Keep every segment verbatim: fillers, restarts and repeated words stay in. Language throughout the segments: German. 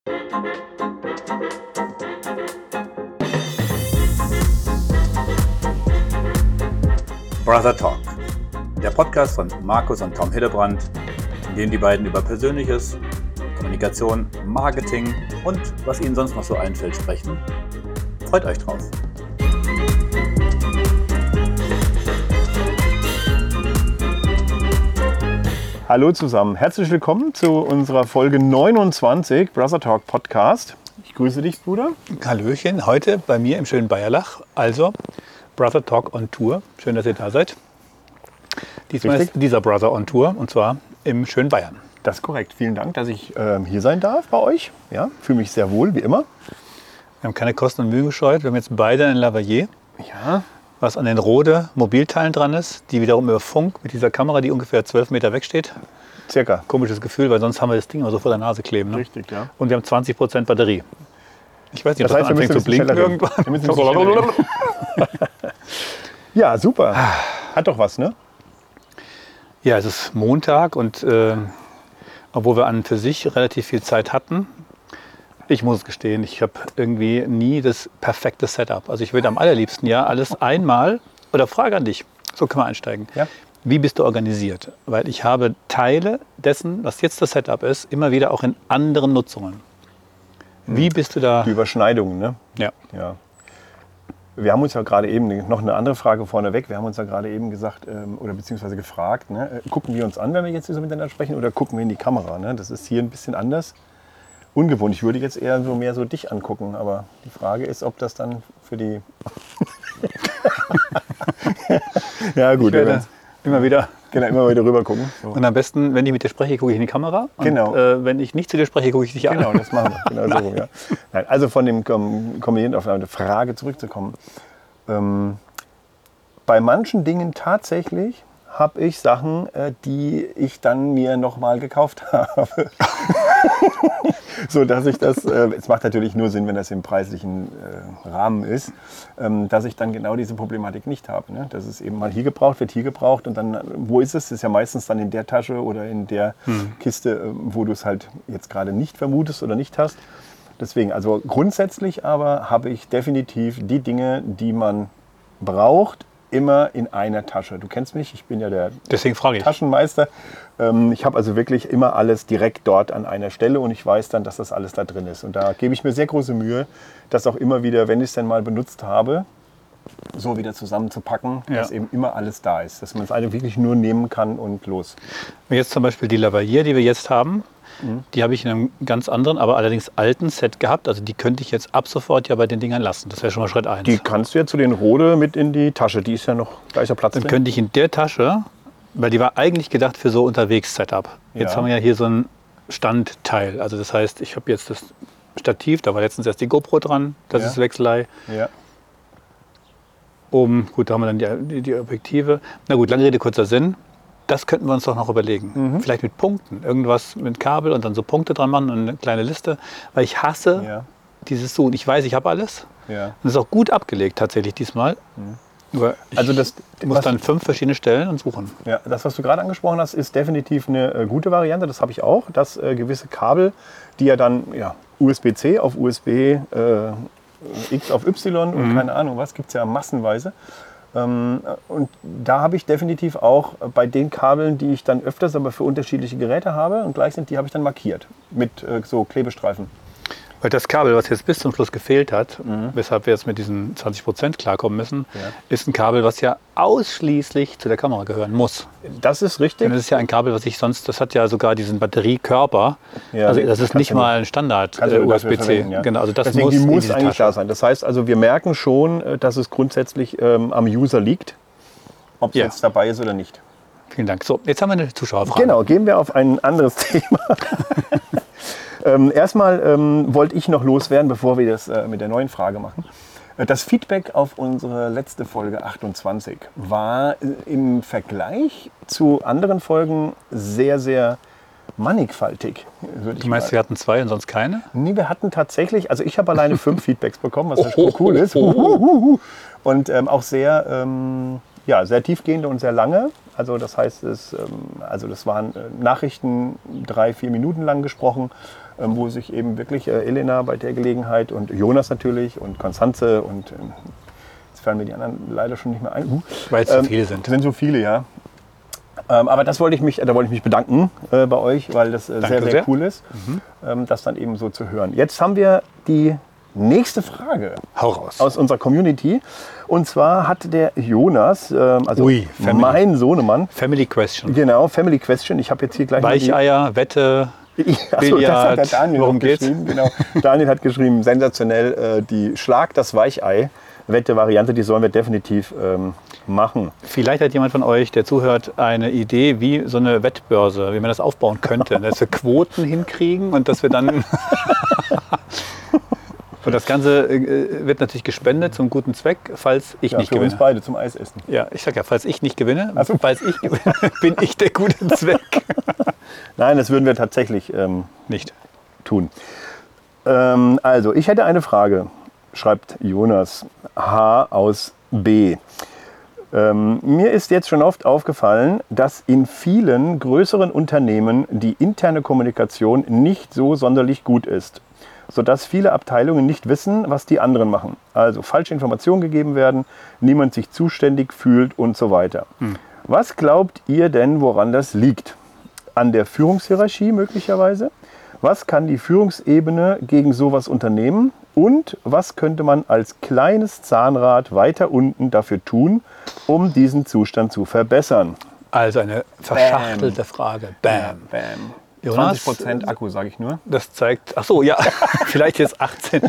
Brother Talk, der Podcast von Markus und Tom Hillebrand, in dem die beiden über Persönliches, Kommunikation, Marketing und was ihnen sonst noch so einfällt sprechen. Freut euch drauf. Hallo zusammen, herzlich willkommen zu unserer Folge neunundzwanzig Brother Talk Podcast. Ich grüße dich, Bruder. Hallöchen, heute bei mir im schönen Bayerlach, also Brother Talk on Tour. Schön, dass ihr da seid. Diesmal Richtig. ist dieser Brother on Tour und zwar im schönen Bayern. Das ist korrekt. Vielen Dank, dass ich äh, hier sein darf bei euch. Ja, fühle mich sehr wohl, wie immer. Wir haben keine Kosten und Mühen gescheut. Wir haben jetzt beide ein Lavalier, Ja, was an den Rode Mobilteilen dran ist, die wiederum über Funk mit dieser Kamera, die ungefähr zwölf Meter weg steht. circa. Komisches Gefühl, weil sonst haben wir das Ding immer so vor der Nase kleben. Ne? Richtig, ja. Und wir haben zwanzig Prozent Batterie. Ich weiß nicht, ob Das das, heißt, wir anfängt zu müssen ein blinken bisschen schneller reden. Wir müssen ein irgendwann. bisschen schneller reden. Ja, super. Hat doch was, ne? Ja, es ist Montag und äh, obwohl wir an und für sich relativ viel Zeit hatten, ich muss es gestehen, ich habe irgendwie nie das perfekte Setup. Also ich würde am allerliebsten ja alles einmal, oder Frage an dich, so können wir einsteigen. Ja. Wie bist du organisiert? Weil ich habe Teile dessen, was jetzt das Setup ist, immer wieder auch in anderen Nutzungen. Wie bist du da? Die Überschneidungen, ne? Ja. Ja. Wir haben uns ja gerade eben, noch eine andere Frage vorneweg, wir haben uns ja gerade eben gesagt, ähm, oder beziehungsweise gefragt, ne, äh, gucken wir uns an, wenn wir jetzt so miteinander sprechen, oder gucken wir in die Kamera? Ne? Das ist hier ein bisschen anders. Ungewohnt. Ich würde jetzt eher so mehr so dich angucken, aber die Frage ist, ob das dann für die... ja gut, Ich werde immer wieder. genau, immer wieder rüber gucken. So. Und am besten, wenn ich mit dir spreche, gucke ich in die Kamera. Und, Genau. äh, wenn ich nicht zu dir spreche, gucke ich dich an. Genau, das machen wir. Genau so rum, ja. Nein, also von dem ähm, Kommentar auf eine Frage zurückzukommen. Ähm, bei manchen Dingen tatsächlich habe ich Sachen, äh, die ich dann mir nochmal gekauft habe. So dass ich das, äh, es macht natürlich nur Sinn, wenn das im preislichen äh, Rahmen ist, ähm, dass ich dann genau diese Problematik nicht habe. Ne? Dass es eben mal hier gebraucht wird, hier gebraucht und dann, wo ist es? Das ist ja meistens dann in der Tasche oder in der hm. Kiste, äh, wo du es halt jetzt gerade nicht vermutest oder nicht hast. Deswegen, also grundsätzlich aber habe ich definitiv die Dinge, die man braucht, immer in einer Tasche. Du kennst mich, ich bin ja der Deswegen frage ich. Taschenmeister. Ähm, ich habe also wirklich immer alles direkt dort an einer Stelle und ich weiß dann, dass das alles da drin ist. Und da gebe ich mir sehr große Mühe, das auch immer wieder, wenn ich es denn mal benutzt habe, so wieder zusammenzupacken, Ja. dass eben immer alles da ist. Dass man es einfach wirklich nur nehmen kann und los. Jetzt zum Beispiel die Lavalier, die wir jetzt haben, mhm. die habe ich in einem ganz anderen, aber allerdings alten Set gehabt. Also die könnte ich jetzt ab sofort ja bei den Dingern lassen. Das wäre schon mal Schritt eins. Die kannst du ja zu den Rode mit in die Tasche. Die ist ja noch gleicher Platz Dann drin. könnte ich in der Tasche, weil die war eigentlich gedacht für so Unterwegs-Setup. Jetzt Ja. haben wir ja hier so ein Standteil. Also das heißt, ich habe jetzt das Stativ, da war letztens erst die GoPro dran, das Ja. ist Wechselei. Ja. Oben, gut, da haben wir dann die, die Objektive. Na gut, lange Rede, kurzer Sinn. Das könnten wir uns doch noch überlegen. Mhm. Vielleicht mit Punkten. Irgendwas mit Kabel und dann so Punkte dran machen und eine kleine Liste. Weil ich hasse Ja. dieses Suchen. Ich weiß, ich habe alles. Ja. Und es ist auch gut abgelegt tatsächlich diesmal. Nur ich Also das, muss was- dann fünf verschiedene Stellen und suchen. Ja, das, was du gerade angesprochen hast, ist definitiv eine äh, gute Variante. Das habe ich auch, dass äh, gewisse Kabel, die ja dann ja, U S B C auf U S B äh, X auf Y und keine Ahnung was, gibt es ja massenweise. Ähm, und da habe ich definitiv auch bei den Kabeln, die ich dann öfters aber für unterschiedliche Geräte habe und gleich sind, die habe ich dann markiert mit äh, so Klebestreifen. Weil das Kabel, was jetzt bis zum Schluss gefehlt hat, weshalb wir jetzt mit diesen zwanzig Prozent klarkommen müssen, Ja. ist ein Kabel, was ja ausschließlich zu der Kamera gehören muss. Das ist richtig. Denn das ist ja ein Kabel, was ich sonst, das hat ja sogar diesen Batteriekörper. Ja, also den das ist kannst nicht du mal ein Standard Kannst du äh, dafür U S B C. verwenden, ja. Genau, also das Deswegen, muss, die in muss diese eigentlich Tasche. da sein. Das heißt also, wir merken schon, äh, dass es grundsätzlich ähm, am User liegt, ob es Ja. jetzt dabei ist oder nicht. Vielen Dank. So, jetzt haben wir eine Zuschauerfrage. Genau, gehen wir auf ein anderes Thema. ähm, erstmal ähm, wollte ich noch loswerden, bevor wir das äh, mit der neuen Frage machen. Äh, Das Feedback auf unsere letzte Folge achtundzwanzig war äh, im Vergleich zu anderen Folgen sehr, sehr mannigfaltig, würde ich Du meinst, mal. wir hatten zwei und sonst keine? Nee, wir hatten tatsächlich, also ich habe alleine fünf Feedbacks bekommen, was ja Oh, schon cool oh, ist. oh, Und ähm, auch sehr, ähm, ja, sehr tiefgehende und sehr lange. Also das heißt, es, ähm, also das waren äh, Nachrichten, drei, vier Minuten lang gesprochen. ähm, wo sich eben wirklich äh, Elena bei der Gelegenheit und Jonas natürlich und Konstanze und ähm, jetzt fallen mir die anderen leider schon nicht mehr ein. Uh, Weil es ähm, so viele sind. sind so viele, ja. Ähm, aber das wollte ich mich, da wollte ich mich bedanken äh, bei euch, weil das äh, sehr, sehr, sehr. cool ist, mhm. ähm, das dann eben so zu hören. Jetzt haben wir die nächste Frage Hau raus. aus unserer Community. Und zwar hat der Jonas, ähm, also Ui, Family. mein Sohnemann, Family Question. genau, Family Question. Ich habe jetzt hier gleich mal die, Weicheier, Wette, Achso, das hat der Billard. Daniel Worum noch geht's? geschrieben. Genau. Daniel hat geschrieben, sensationell, äh, die Schlag das Weichei. Wette-Variante, die sollen wir definitiv ähm, machen. Vielleicht hat jemand von euch, der zuhört, eine Idee, wie so eine Wettbörse, wie man das aufbauen könnte. Dass wir Quoten hinkriegen und dass wir dann... Und das Ganze äh, wird natürlich gespendet zum guten Zweck, falls ich Ja, nicht für gewinne. uns beide zum Eisessen. Ja, ich sag ja, falls ich nicht gewinne, Ach so. falls ich gewinne, bin ich der gute Zweck. Nein, das würden wir tatsächlich ähm, Nicht. tun. Ähm, also, ich hätte eine Frage, schreibt Jonas H. aus B. Ähm, mir ist jetzt schon oft aufgefallen, dass in vielen größeren Unternehmen die interne Kommunikation nicht so sonderlich gut ist, sodass viele Abteilungen nicht wissen, was die anderen machen. Also falsche Informationen gegeben werden, niemand sich zuständig fühlt und so weiter. Hm. Was glaubt ihr denn, woran das liegt? An der Führungshierarchie möglicherweise? Was kann die Führungsebene gegen sowas unternehmen? Und was könnte man als kleines Zahnrad weiter unten dafür tun, um diesen Zustand zu verbessern? Also eine verschachtelte Bam. Frage. Bam. Ja, bam. Jonas, zwanzig Prozent Akku, sage ich nur. Das zeigt, ach so, ja, vielleicht jetzt achtzehn.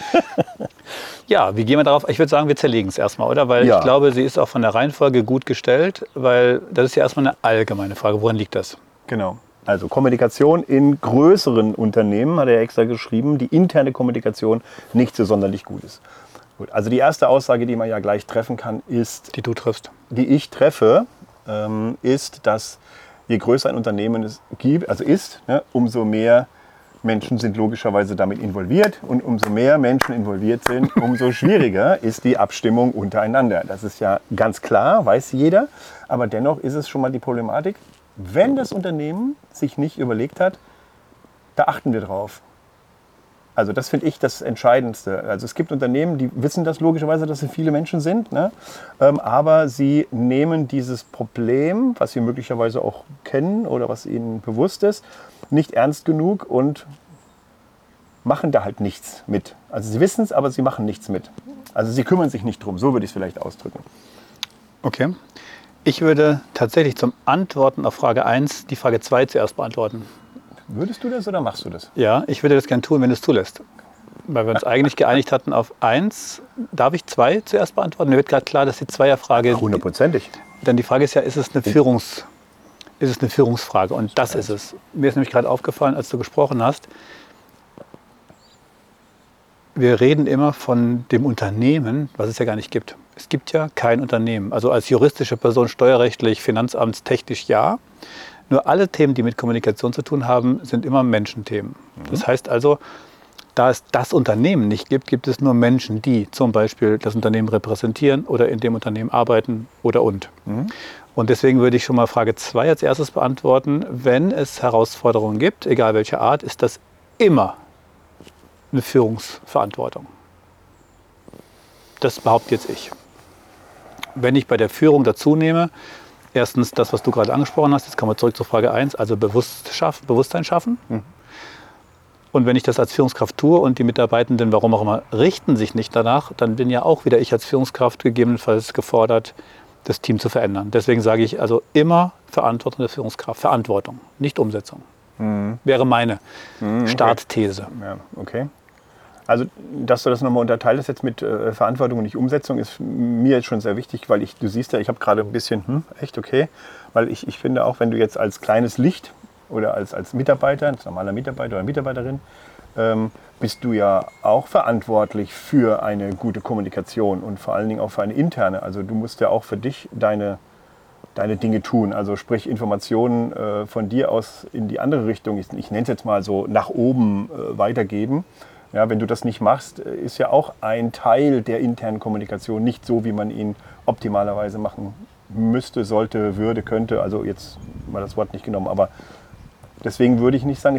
Ja, wie gehen wir darauf? Ich würde sagen, wir zerlegen es erstmal, oder? Weil Ja. ich glaube, sie ist auch von der Reihenfolge gut gestellt, weil das ist ja erstmal eine allgemeine Frage. Woran liegt das? Genau. Also Kommunikation in größeren Unternehmen, hat er extra geschrieben, die interne Kommunikation nicht so sonderlich gut ist. Gut, also die erste Aussage, die man ja gleich treffen kann, ist, Die du triffst. die ich treffe, ähm, ist, dass je größer ein Unternehmen es gibt, also ist, ne, umso mehr Menschen sind logischerweise damit involviert und umso mehr Menschen involviert sind, umso schwieriger ist die Abstimmung untereinander. Das ist ja ganz klar, weiß jeder, aber dennoch ist es schon mal die Problematik, wenn das Unternehmen sich nicht überlegt hat, da achten wir drauf. Also das finde ich das Entscheidendste. Also es gibt Unternehmen, die wissen das logischerweise, dass es viele Menschen sind, ne? ähm, aber sie nehmen dieses Problem, was sie möglicherweise auch kennen oder was ihnen bewusst ist, nicht ernst genug und machen da halt nichts mit. Also sie wissen es, aber sie machen nichts mit. Also sie kümmern sich nicht drum, so würde ich es vielleicht ausdrücken. Okay. Ich würde tatsächlich zum Antworten auf Frage eins die Frage zwei zuerst beantworten. Würdest du das oder machst du das? Ja, ich würde das gerne tun, wenn du es zulässt. Weil wir uns eigentlich geeinigt hatten auf eins. Darf ich zwei zuerst beantworten? Mir wird gerade klar, dass die Zweierfrage... Hundertprozentig. Denn die Frage ist ja, ist es eine, Führungs, ist es eine Führungsfrage? Und das ist es. Mir ist nämlich gerade aufgefallen, als du gesprochen hast, wir reden immer von dem Unternehmen, was es ja gar nicht gibt. Es gibt ja kein Unternehmen. Also als juristische Person, steuerrechtlich, finanzamtstechnisch ja. Nur alle Themen, die mit Kommunikation zu tun haben, sind immer Menschenthemen. Mhm. Das heißt also, da es das Unternehmen nicht gibt, gibt es nur Menschen, die zum Beispiel das Unternehmen repräsentieren oder in dem Unternehmen arbeiten oder und. Mhm. Und deswegen würde ich schon mal Frage zwei als erstes beantworten. Wenn es Herausforderungen gibt, egal welcher Art, ist das immer eine Führungsverantwortung. Das behaupte jetzt ich. Wenn ich bei der Führung dazu nehme, erstens das, was du gerade angesprochen hast, jetzt kommen wir zurück zur Frage eins, also Bewusst schaff, Bewusstsein schaffen. Mhm. Und wenn ich das als Führungskraft tue und die Mitarbeitenden, warum auch immer, richten sich nicht danach, dann bin ja auch wieder ich als Führungskraft gegebenenfalls gefordert, das Team zu verändern. Deswegen sage ich also immer Verantwortung der Führungskraft. Verantwortung, nicht Umsetzung. Mhm. Wäre meine mhm, okay. Startthese. Ja, okay. Also, dass du das nochmal unterteilst jetzt mit äh, Verantwortung und nicht Umsetzung, ist mir jetzt schon sehr wichtig, weil ich, du siehst ja, ich habe gerade ein bisschen, hm, echt okay, weil ich, ich finde auch, wenn du jetzt als kleines Licht oder als, als Mitarbeiter, als normaler Mitarbeiter oder Mitarbeiterin, ähm, bist du ja auch verantwortlich für eine gute Kommunikation und vor allen Dingen auch für eine interne. Also du musst ja auch für dich deine, deine Dinge tun, also sprich Informationen äh, von dir aus in die andere Richtung, ich, ich nenne es jetzt mal so nach oben äh, weitergeben. Ja, wenn du das nicht machst, ist ja auch ein Teil der internen Kommunikation nicht so, wie man ihn optimalerweise machen müsste, sollte, würde, könnte. Also jetzt mal das Wort nicht genommen, aber deswegen würde ich nicht sagen, es ist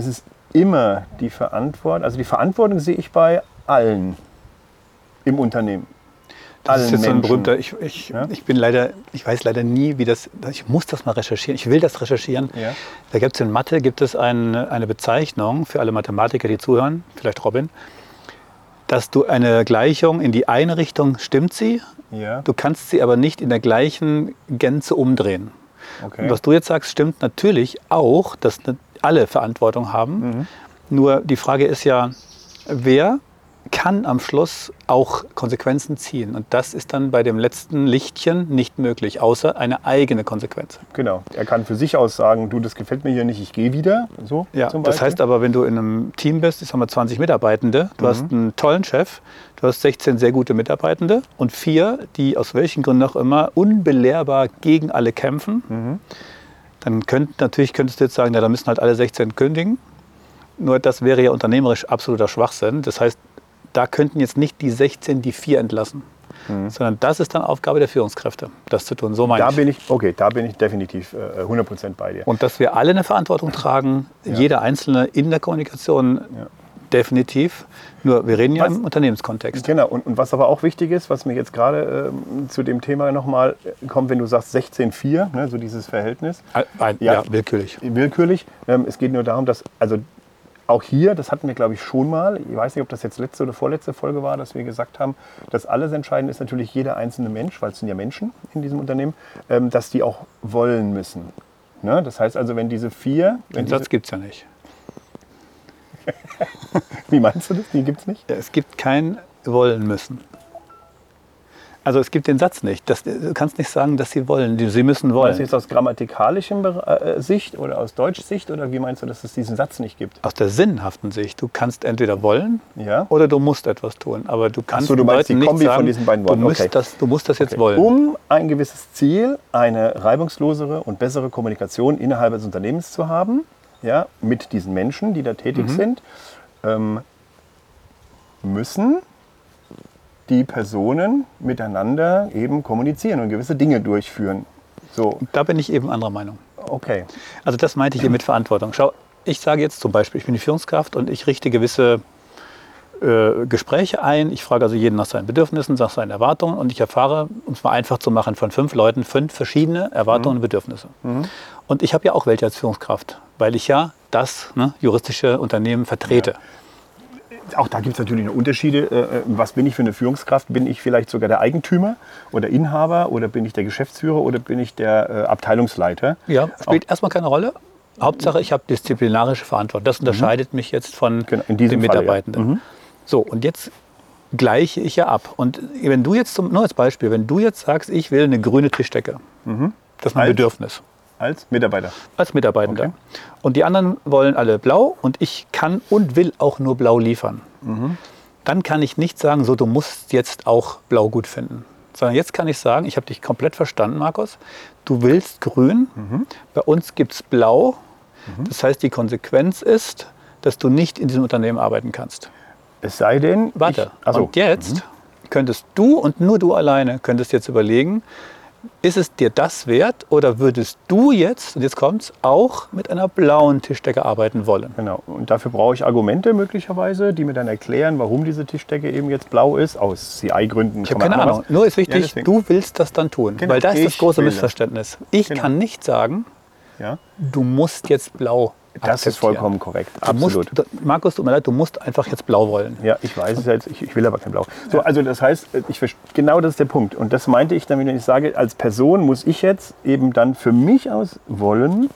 immer die Verantwortung, also die Verantwortung sehe ich bei allen im Unternehmen. Das allen ist jetzt so ein Menschen. berühmter, ich, ich, Ja? ich bin leider, ich weiß leider nie, wie das, ich muss das mal recherchieren, ich will das recherchieren. Ja. Da gibt es in Mathe, gibt es eine, eine Bezeichnung für alle Mathematiker, die zuhören, vielleicht Robin, dass du eine Gleichung in die eine Richtung stimmt sie, Ja. du kannst sie aber nicht in der gleichen Gänze umdrehen. Okay. Und was du jetzt sagst, stimmt natürlich auch, dass ne- alle Verantwortung haben. Mhm. Nur die Frage ist ja, wer kann am Schluss auch Konsequenzen ziehen? Und das ist dann bei dem letzten Lichtchen nicht möglich, außer eine eigene Konsequenz. Genau. Er kann für sich aus sagen, du, das gefällt mir hier nicht, ich gehe wieder. So Ja, zum das Beispiel. heißt aber, wenn du in einem Team bist, ich sag mal zwanzig Mitarbeitende, du hast einen tollen Chef, du hast sechzehn sehr gute Mitarbeitende und vier, die aus welchen Gründen auch immer unbelehrbar gegen alle kämpfen, dann könnt, natürlich könntest du jetzt sagen, ja, da müssen halt alle sechzehn kündigen. Nur das wäre ja unternehmerisch absoluter Schwachsinn. Das heißt, da könnten jetzt nicht die sechzehn die vier entlassen, sondern das ist dann Aufgabe der Führungskräfte, das zu tun. So meine Da ich. bin ich, okay, da bin ich definitiv äh, hundert Prozent bei dir. Und dass wir alle eine Verantwortung tragen, jeder Einzelne in der Kommunikation, definitiv. Nur wir reden ja Was- im Unternehmenskontext. Genau, und, und was aber auch wichtig ist, was mir jetzt gerade ähm, zu dem Thema nochmal kommt, wenn du sagst sechzehn vier, ne, so dieses Verhältnis, Ein, ein, Ja. ja. willkürlich. willkürlich. Ähm, es geht nur darum, dass, also auch hier, das hatten wir glaube ich schon mal, ich weiß nicht, ob das jetzt letzte oder vorletzte Folge war, dass wir gesagt haben, dass alles entscheidend ist natürlich jeder einzelne Mensch, weil es sind ja Menschen in diesem Unternehmen, ähm, dass die auch wollen müssen. Ne? Das heißt also, wenn diese vier, wenn Den diese, Satz gibt es ja nicht. wie meinst du das? Die gibt es nicht? Ja, es gibt kein wollen müssen. Also es gibt den Satz nicht. Das, du kannst nicht sagen, dass sie wollen. Die- Sie müssen Meinst du wollen. jetzt aus grammatikalischem äh, Sicht oder aus Deutschsicht oder wie meinst du, dass es diesen Satz nicht gibt? Aus der sinnhaften Sicht. Du kannst entweder wollen Ja. oder du musst etwas tun. Aber du kannst so, du den meinst Leuten die nicht Kombi von sagen, diesen beiden du Worten. musst, Okay. das, du musst das jetzt Okay. wollen. Um ein gewisses Ziel, eine reibungslosere und bessere Kommunikation innerhalb des Unternehmens zu haben, ja, mit diesen Menschen, die da tätig Mhm. sind, ähm, müssen die Personen miteinander eben kommunizieren und gewisse Dinge durchführen. So, Da bin ich eben anderer Meinung. okay. Also das meinte ich hier mit Verantwortung. Schau, ich sage jetzt zum Beispiel, ich bin die Führungskraft und ich richte gewisse äh, Gespräche ein. Ich frage also jeden nach seinen Bedürfnissen, nach seinen Erwartungen und ich erfahre, um es mal einfach zu machen, von fünf Leuten fünf verschiedene Erwartungen und Bedürfnisse. Und ich habe ja auch welche als Führungskraft, weil ich ja das ne, juristische Unternehmen vertrete. Auch da gibt es natürlich noch Unterschiede. Äh, Was bin ich für eine Führungskraft? Bin ich vielleicht sogar der Eigentümer oder Inhaber oder bin ich der Geschäftsführer oder bin ich der äh, Abteilungsleiter? Ja, spielt erstmal keine Rolle. Hauptsache, ich habe disziplinarische Verantwortung. Das unterscheidet mich jetzt von Genau, in diesem den Falle, ja. Mitarbeitenden. Mhm. So, und jetzt gleiche ich ja ab. Und wenn du jetzt, zum, nur als Beispiel, wenn du jetzt sagst, ich will eine grüne Tischdecke, das ist mein Als? Bedürfnis Als Mitarbeiter. als Mitarbeitender. Okay. Und die anderen wollen alle blau und ich kann und will auch nur blau liefern. Dann kann ich nicht sagen, so, du musst jetzt auch blau gut finden. Sondern jetzt kann ich sagen, ich habe dich komplett verstanden, Markus. Du willst grün, bei uns gibt es blau. Das heißt, die Konsequenz ist, dass du nicht in diesem Unternehmen arbeiten kannst. Es sei denn, Warte, ich, achso, und jetzt könntest du und nur du alleine könntest jetzt überlegen, ist es dir das wert oder würdest du jetzt, und jetzt kommt's, auch mit einer blauen Tischdecke arbeiten wollen? Genau. Und dafür brauche ich Argumente möglicherweise, die mir dann erklären, warum diese Tischdecke eben jetzt blau ist. Aus C I-Gründen. Ich habe keine Ahnung. Nur ist wichtig, deswegen. du willst das dann tun. Genau, Weil da ist das ich große will das. Missverständnis. Ich Genau. kann nicht sagen, Ja, du musst jetzt blau das ist akzeptieren. vollkommen korrekt. Du musst, Absolut. du- Markus, tut mir leid, du musst einfach jetzt blau wollen. Ja, ich weiß es jetzt, ich, ich will aber kein Blau. So, also das heißt, ich, verst- genau das ist der Punkt. Und das meinte ich dann, wenn ich sage, als Person muss ich jetzt eben dann für mich aus wollen,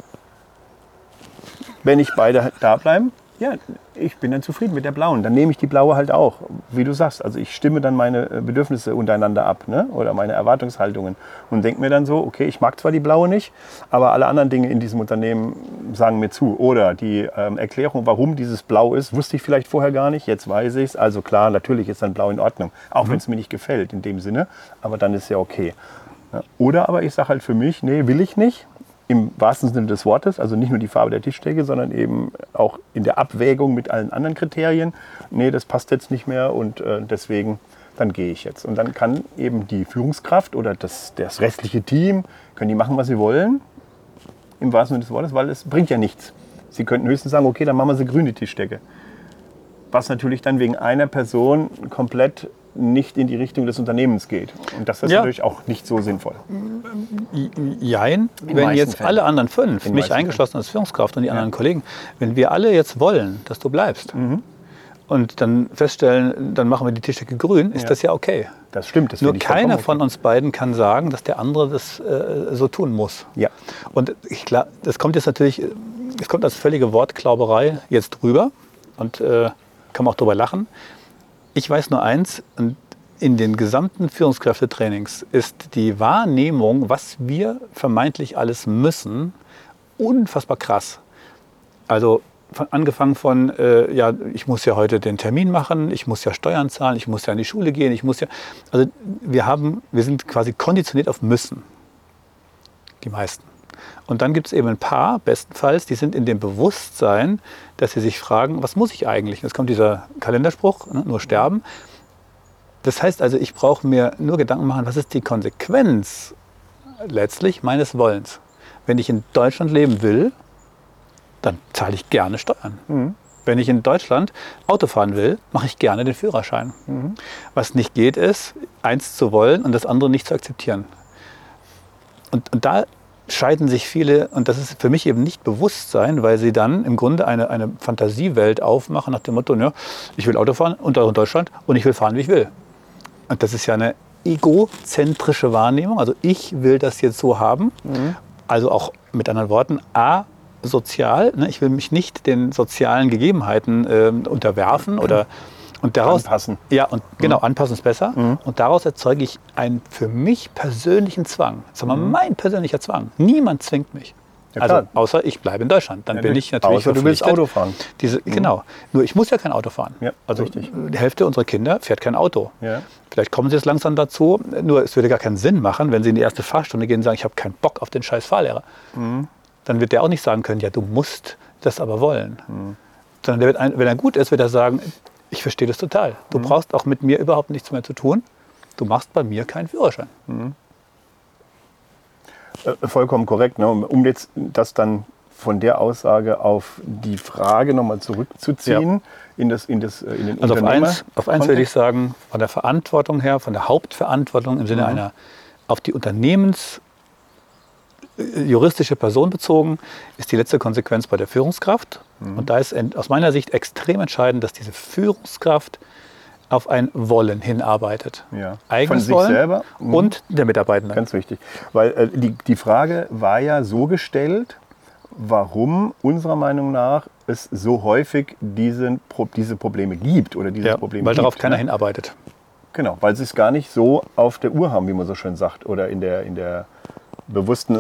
wenn ich beide da bleiben, ja, ich bin dann zufrieden mit der blauen. Dann nehme ich die blaue halt auch, wie du sagst. Also ich stimme dann meine äh, Bedürfnisse untereinander ab, ne? Oder meine Erwartungshaltungen und denke mir dann so, okay, ich mag zwar die blaue nicht, aber alle anderen Dinge in diesem Unternehmen sagen mir zu. Oder die ähm, Erklärung, warum dieses Blau ist, wusste ich vielleicht vorher gar nicht, jetzt weiß ich es. Also klar, natürlich ist dann blau in Ordnung, auch wenn es mir nicht gefällt in dem Sinne, aber dann ist ja okay. Ja. Oder aber ich sage halt für mich, nee, will ich nicht. Im wahrsten Sinne des Wortes, also nicht nur die Farbe der Tischdecke, sondern eben auch in der Abwägung mit allen anderen Kriterien. Nee, das passt jetzt nicht mehr und äh, deswegen, dann gehe ich jetzt. Und dann kann eben die Führungskraft oder das, das restliche Team, können die machen, was sie wollen, im wahrsten Sinne des Wortes, weil es bringt ja nichts. Sie könnten höchstens sagen, okay, dann machen wir sie grün, die Tischdecke. Was natürlich dann wegen einer Person komplett nicht in die Richtung des Unternehmens geht. Und das ist ja natürlich auch nicht so sinnvoll. Jein, In wenn meisten jetzt Fällen. alle anderen fünf, In mich meisten eingeschlossen als Führungskraft und die anderen Kollegen, wenn wir alle jetzt wollen, dass du bleibst und dann feststellen, dann machen wir die Tischdecke grün, ist Ja. das ja okay. Das stimmt. Das Nur finde ich keiner vollkommen von okay. uns beiden kann sagen, dass der andere das äh, so tun muss. Ja. Und ich, klar, das kommt jetzt natürlich, es kommt als völlige Wortklauberei jetzt drüber und äh, kann man auch drüber lachen. Ich weiß nur eins, und in den gesamten Führungskräftetrainings ist die Wahrnehmung, was wir vermeintlich alles müssen, unfassbar krass. Also von, angefangen von, äh, ja, ich muss ja heute den Termin machen, ich muss ja Steuern zahlen, ich muss ja in die Schule gehen, ich muss ja, also wir haben, wir sind quasi konditioniert auf müssen, die meisten. Und dann gibt es eben ein paar, bestenfalls, die sind in dem Bewusstsein, dass sie sich fragen, was muss ich eigentlich? Jetzt kommt dieser Kalenderspruch, ne, nur sterben. Das heißt also, ich brauche mir nur Gedanken machen, was ist die Konsequenz letztlich meines Wollens. Wenn ich in Deutschland leben will, dann zahle ich gerne Steuern. Mhm. Wenn ich in Deutschland Auto fahren will, mache ich gerne den Führerschein. Mhm. Was nicht geht, ist, eins zu wollen und das andere nicht zu akzeptieren. Und, und da scheiden sich viele, und das ist für mich eben nicht Bewusstsein, weil sie dann im Grunde eine, eine Fantasiewelt aufmachen nach dem Motto, ja, ich will Auto fahren und auch in Deutschland und ich will fahren, wie ich will. Und das ist ja eine egozentrische Wahrnehmung. Also ich will das jetzt so haben. Mhm. Also auch mit anderen Worten, asozial. Ne? Ich will mich nicht den sozialen Gegebenheiten äh, unterwerfen oder und daraus Anpassen. Ja, und genau, anpassen ist besser. Mhm. Und daraus erzeuge ich einen für mich persönlichen Zwang. Sag mal, Mhm. mein persönlicher Zwang. Niemand zwingt mich. Ja, also klar. außer ich bleibe in Deutschland. Dann Ja, bin nicht. ich natürlich Außer du willst verpflichtet, Auto fahren. Diese, Genau. Nur ich muss ja kein Auto fahren. Ja, also richtig. die Hälfte unserer Kinder fährt kein Auto. Ja. Vielleicht kommen sie jetzt langsam dazu. Nur es würde gar keinen Sinn machen, wenn sie in die erste Fahrstunde gehen und sagen, ich habe keinen Bock auf den scheiß Fahrlehrer. Mhm. Dann wird der auch nicht sagen können, ja, du musst das aber wollen. Mhm. Sondern der wird ein, wenn er gut ist, wird er sagen, ich verstehe das total. Du Mhm. brauchst auch mit mir überhaupt nichts mehr zu tun. Du machst bei mir keinen Führerschein. Äh, Vollkommen korrekt. Ne? Um- Um jetzt das dann von der Aussage auf die Frage nochmal zurückzuziehen, in, das, in, das, äh, in den Also auf Unternehmer- eins, auf eins würde ich sagen, von der Verantwortung her, von der Hauptverantwortung im Sinne Mhm. einer auf die Unternehmens äh, juristische Person bezogen, ist die letzte Konsequenz bei der Führungskraft. Mhm. Und da ist ent- aus meiner Sicht extrem entscheidend, dass diese Führungskraft auf ein Wollen hinarbeitet. Ja. Eigenes Von sich Wollen selber Mhm. und der Mitarbeitenden. Ganz wichtig. Weil äh, die, die Frage war ja so gestellt, warum unserer Meinung nach es so häufig diesen, Pro- diese Probleme gibt oder dieses ja, Problem weil gibt. darauf keiner ne? hinarbeitet. Genau, weil sie es gar nicht so auf der Uhr haben, wie man so schön sagt, oder in der, in der bewussten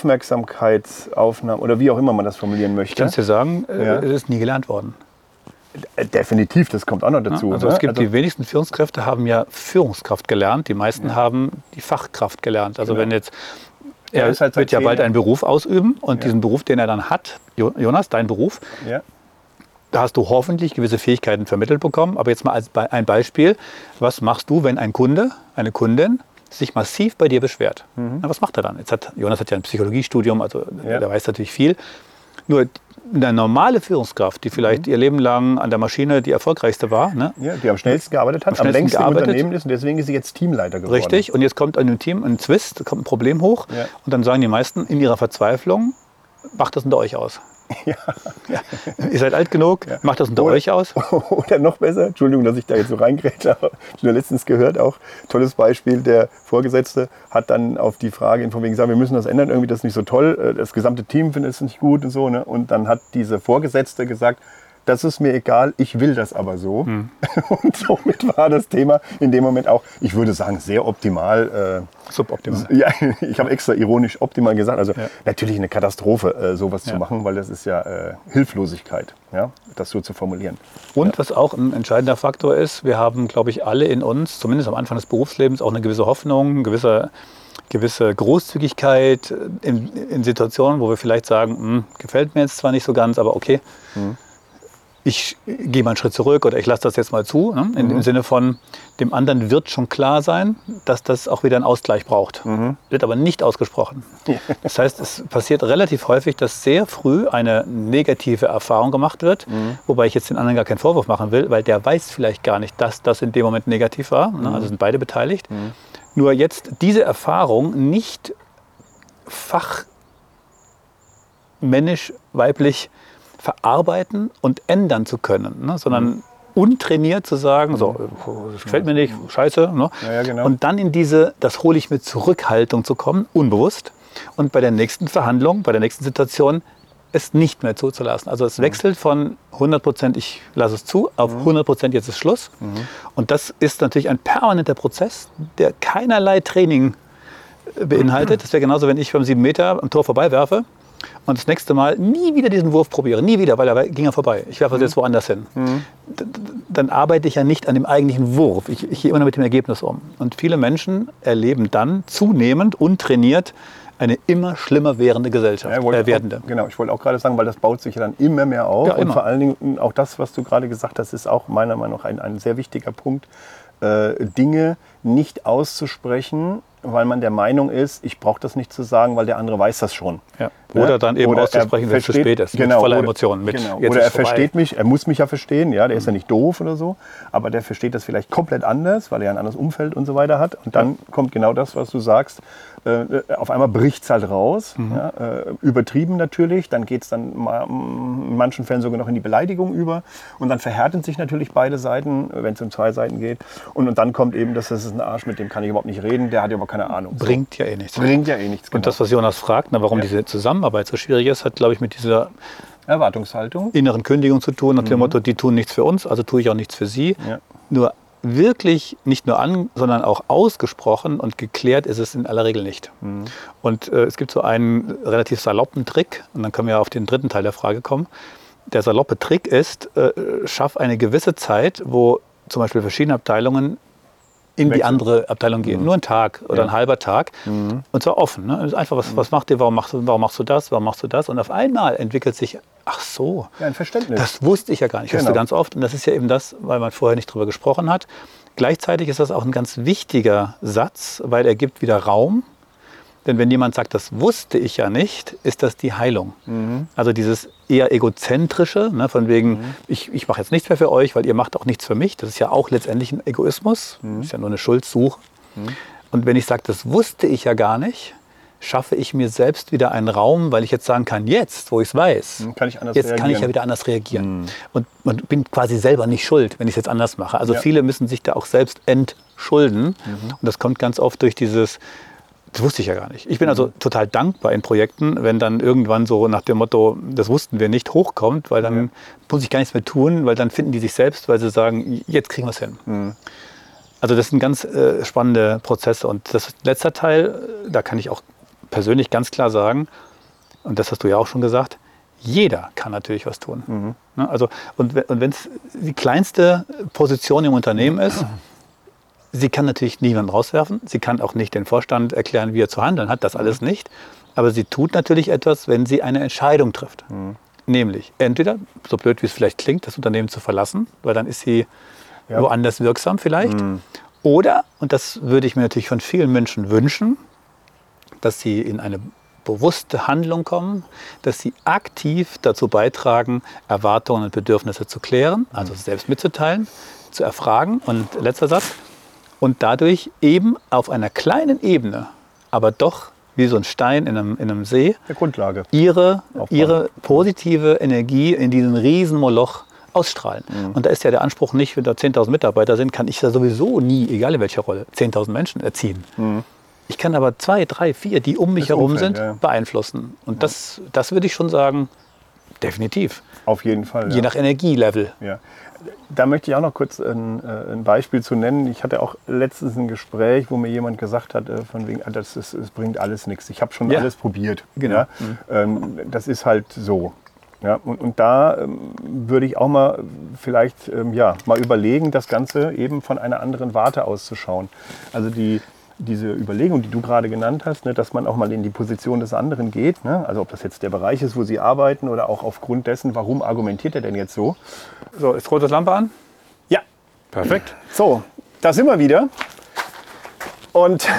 Aufmerksamkeitsaufnahme oder wie auch immer man das formulieren Ich möchte. kann es dir sagen, äh, Ja. es ist nie gelernt worden. Äh, Definitiv, das kommt auch noch dazu. Ja, also ne? es gibt die wenigsten Führungskräfte haben ja Führungskraft gelernt, die meisten haben die Fachkraft gelernt. Also Genau. wenn jetzt Er er ist halt seit wird ja zehn bald Jahren- einen Beruf ausüben und Ja. diesen Beruf, den er dann hat, Jo- Jonas, dein Beruf, ja. da hast du hoffentlich gewisse Fähigkeiten vermittelt bekommen. Aber jetzt mal als Be- ein Beispiel, was machst du, wenn ein Kunde, eine Kundin sich massiv bei dir beschwert? Na, was macht er dann? Jetzt hat, Jonas hat ja ein Psychologiestudium, also Mhm. Ja. der weiß natürlich viel. Nur eine normale Führungskraft, die vielleicht Mhm. ihr Leben lang an der Maschine die erfolgreichste war, ne? Ja, die am schnellsten gearbeitet hat, Am am, schnellsten längsten gearbeitet. im Unternehmen ist und deswegen ist sie jetzt Teamleiter geworden. Richtig, und jetzt kommt in einem Team ein Zwist, kommt ein Problem hoch Ja. und dann sagen die meisten in ihrer Verzweiflung, macht das unter euch aus. Ja. Ja. Ihr seid alt genug, macht das unter Oder- euch aus. Oder noch besser, Entschuldigung, dass ich da jetzt so reingrätsche, aber ich habe letztens gehört, auch tolles Beispiel, der Vorgesetzte hat dann auf die Frage in von wegen gesagt, wir müssen das ändern, irgendwie das ist nicht so toll, das gesamte Team findet es nicht gut und so. Ne? Und dann hat diese Vorgesetzte gesagt, das ist mir egal, ich will das aber so. Hm. Und somit war das Thema in dem Moment auch, ich würde sagen, sehr optimal. Suboptimal. Äh, ja, ich habe extra ironisch optimal gesagt. Also Ja. natürlich eine Katastrophe, äh, sowas Ja. zu machen, weil das ist ja äh, Hilflosigkeit, ja, das so zu formulieren. Und was auch ein entscheidender Faktor ist, wir haben, glaube ich, alle in uns, zumindest am Anfang des Berufslebens, auch eine gewisse Hoffnung, eine gewisse, gewisse Großzügigkeit in, in Situationen, wo wir vielleicht sagen, "Hm, gefällt mir jetzt zwar nicht so ganz, aber okay. Mhm. ich gehe mal einen Schritt zurück oder ich lasse das jetzt mal zu. Ne? In Mhm. dem Sinne von, dem anderen wird schon klar sein, dass das auch wieder einen Ausgleich braucht. Mhm. Wird aber nicht ausgesprochen. Das heißt, es passiert relativ häufig, dass sehr früh eine negative Erfahrung gemacht wird, Mhm. wobei ich jetzt den anderen gar keinen Vorwurf machen will, weil der weiß vielleicht gar nicht, dass das in dem Moment negativ war. Ne? Also sind beide beteiligt. Mhm. Nur jetzt diese Erfahrung nicht fachmännisch, weiblich verarbeiten und ändern zu können, ne? sondern Mhm. untrainiert zu sagen, so, das gefällt mir nicht, scheiße. Ne? Ja, ja, genau. Und dann in diese, das hole ich mit Zurückhaltung zu kommen, unbewusst. Und bei der nächsten Verhandlung, bei der nächsten Situation, es nicht mehr zuzulassen. Also es wechselt von hundert Prozent, ich lasse es zu, auf hundert Prozent, jetzt ist Schluss. Mhm. Und das ist natürlich ein permanenter Prozess, der keinerlei Training beinhaltet. Das wäre genauso, wenn ich beim sieben Meter am Tor vorbei werfe und das nächste Mal nie wieder diesen Wurf probiere. Nie wieder, weil er ging ja vorbei. Ich werfe es jetzt woanders hin. Mhm. D- Dann arbeite ich ja nicht an dem eigentlichen Wurf. Ich, ich gehe immer nur mit dem Ergebnis um. Und viele Menschen erleben dann zunehmend, untrainiert, eine immer schlimmer werdende Gesellschaft. Ja, wollte äh, werdende. Auch, genau, ich wollte auch gerade sagen, weil das baut sich ja dann immer mehr auf. Ja, und immer. vor allen Dingen auch das, was du gerade gesagt hast, ist auch meiner Meinung nach ein, ein sehr wichtiger Punkt, äh, Dinge nicht auszusprechen, weil man der Meinung ist, ich brauche das nicht zu sagen, weil der andere weiß das schon. Ja. Oder Ja? dann eben Oder er auszusprechen, wenn es zu versteht- spät ist. genau, mit voller oder- Emotionen. Mit, Genau. jetzt Oder ist er vorbei. versteht mich, er muss mich ja verstehen, ja, der ist ja nicht doof oder so, aber der versteht das vielleicht komplett anders, weil er ein anderes Umfeld und so weiter hat. Und dann kommt genau das, was du sagst, äh, auf einmal bricht es halt raus, Mhm. ja, äh, übertrieben natürlich, dann geht es dann mal, in manchen Fällen sogar noch in die Beleidigung über und dann verhärten sich natürlich beide Seiten, wenn es um zwei Seiten geht. Und, und dann kommt eben, dass das ist ein Arsch, mit dem kann ich überhaupt nicht reden, der hat ja aber keine Ahnung. So. Bringt ja eh nichts. Bringt ja eh nichts. Und das, was Jonas fragt, na, warum Ja. diese Zusammenarbeit so schwierig ist, hat, glaube ich, mit dieser Erwartungshaltung. inneren Kündigung zu tun, nach dem Motto, die tun nichts für uns, also tue ich auch nichts für sie. Ja. Nur wirklich nicht nur an, sondern auch ausgesprochen und geklärt ist es in aller Regel nicht. Mhm. Und äh, es gibt so einen relativ saloppen Trick, und dann können wir auf den dritten Teil der Frage kommen. Der saloppe Trick ist, äh, schaff eine gewisse Zeit, wo zum Beispiel verschiedene Abteilungen in die Wechseln. andere Abteilung gehen. Nur ein Tag oder Ja. ein halber Tag. Mhm. Und zwar offen. Ne? Einfach, was, was macht ihr, warum machst, du, warum machst du das, warum machst du das? Und auf einmal entwickelt sich, ach so, Ja, ein Verständnis. das wusste ich ja gar nicht. Hörst Genau. du ganz oft. Und das ist ja eben das, weil man vorher nicht drüber gesprochen hat. Gleichzeitig ist das auch ein ganz wichtiger Satz, weil er gibt wieder Raum. Denn wenn jemand sagt, das wusste ich ja nicht, ist das die Heilung. Mhm. Also dieses eher egozentrische, ne, von wegen, Mhm. ich, ich mache jetzt nichts mehr für euch, weil ihr macht auch nichts für mich. Das ist ja auch letztendlich ein Egoismus. Mhm. Das ist ja nur eine Schuldsuche. Mhm. Und wenn ich sage, das wusste ich ja gar nicht, schaffe ich mir selbst wieder einen Raum, weil ich jetzt sagen kann, jetzt, wo ich es weiß, Mhm. Kann ich anders jetzt kann ich ja reagieren. wieder anders reagieren. Mhm. Und, und bin quasi selber nicht schuld, wenn ich es jetzt anders mache. Also Ja. viele müssen sich da auch selbst entschulden. Mhm. Und das kommt ganz oft durch dieses, das wusste ich ja gar nicht. Ich bin also total dankbar in Projekten, wenn dann irgendwann so nach dem Motto, das wussten wir nicht, hochkommt, weil dann Ja. muss ich gar nichts mehr tun, weil dann finden die sich selbst, weil sie sagen, jetzt kriegen wir es hin. Mhm. Also das sind ganz äh, spannende Prozesse. Und das letzte Teil, äh, da kann ich auch persönlich ganz klar sagen, und das hast du ja auch schon gesagt, jeder kann natürlich was tun. Mhm. Ne, also, und we- und wenn es die kleinste Position im Unternehmen ist, sie kann natürlich niemanden rauswerfen, sie kann auch nicht den Vorstand erklären, wie er zu handeln hat, das alles nicht. Aber sie tut natürlich etwas, wenn sie eine Entscheidung trifft. Mhm. Nämlich entweder, so blöd wie es vielleicht klingt, das Unternehmen zu verlassen, weil dann ist sie Ja. woanders wirksam vielleicht. Mhm. Oder, und das würde ich mir natürlich von vielen Menschen wünschen, dass sie in eine bewusste Handlung kommen, dass sie aktiv dazu beitragen, Erwartungen und Bedürfnisse zu klären, also selbst mitzuteilen, zu erfragen. Und letzter Satz. Und dadurch eben auf einer kleinen Ebene, aber doch wie so ein Stein in einem, in einem See, Der Grundlage. ihre, Aufbauen. ihre positive Energie in diesen riesen Moloch ausstrahlen. Mhm. Und da ist ja der Anspruch nicht, wenn da zehntausend Mitarbeiter sind, kann ich da sowieso nie, egal in welcher Rolle, zehntausend Menschen erziehen. Mhm. Ich kann aber zwei, drei, vier, die um mich Das herum Umfeld, sind, ja. beeinflussen. Und das, das würde ich schon sagen, definitiv. Auf jeden Fall. Je Ja. nach Energielevel. Ja. Da möchte ich auch noch kurz ein, äh, ein Beispiel zu nennen. Ich hatte auch letztens ein Gespräch, wo mir jemand gesagt hat, äh, von wegen, ah, das, ist, das bringt alles nichts. Ich habe schon Ja. alles probiert. Genau. Ja? Ähm, das ist halt so. Ja? Und, und da ähm, würde ich auch mal vielleicht ähm, ja, mal überlegen, das Ganze eben von einer anderen Warte auszuschauen. Also die diese Überlegung, die du gerade genannt hast, ne, dass man auch mal in die Position des anderen geht, ne? Also ob das jetzt der Bereich ist, wo Sie arbeiten oder auch aufgrund dessen, warum argumentiert er denn jetzt so? So, ist rote Lampe an? Ja. Perfekt. So, da sind wir wieder. Und